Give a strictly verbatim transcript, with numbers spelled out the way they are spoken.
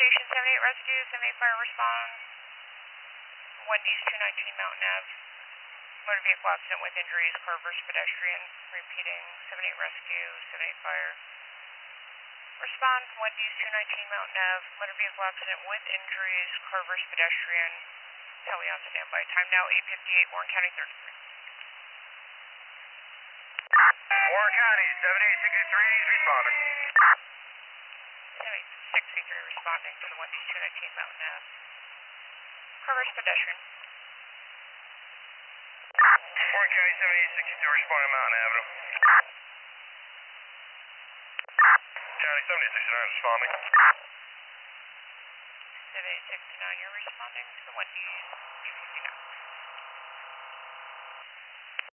Station seventy-eight Rescue, seventy-eight Fire respond. Wendy's two nineteen Mountain Ave. Motor vehicle accident with injuries, car versus pedestrian. Repeating, seventy-eight Rescue, seventy-eight Fire. Respond, Wendy's two nineteen Mountain Ave. Motor vehicle accident with injuries, car versus pedestrian. Tele on standby. Time now eight fifty-eight, Warren County thirty-three. Warren County, seventy-eight sixty-three, he's responding. seventy-eight sixty-three responding to the Wendy's two nineteen Mountain Ave. Car versus pedestrian. Warren County, seventy-eight sixty-two, responding Mountain Avenue. County, seventy-eight sixty-nine, responding. seventy-eight sixty-nine, you're responding to the Wendy's.